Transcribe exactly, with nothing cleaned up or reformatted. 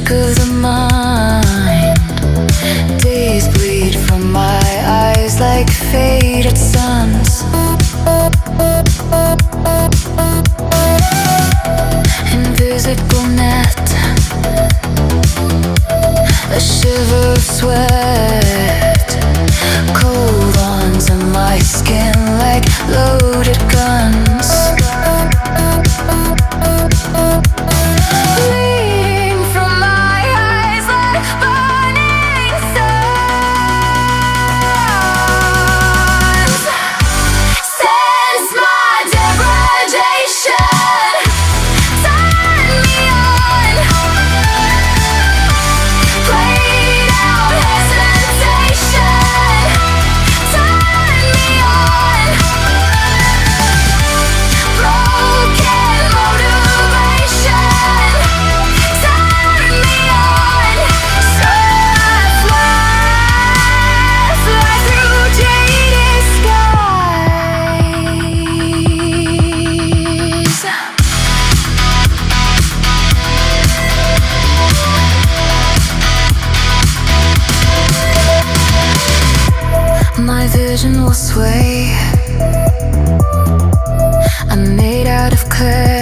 trick of the mind. Days bleed from my eyes like faded suns. Invisible net, a shiver of sweat, cold onto my skin like loaded guns. Bleeding from my eyes like burning suns. Sense my degradation, turn me on. Played out hesitation, turn me on. Broken motivation, turn me on. Surf left, fly through jaded skies. My vision will sway. I'm made out of clay.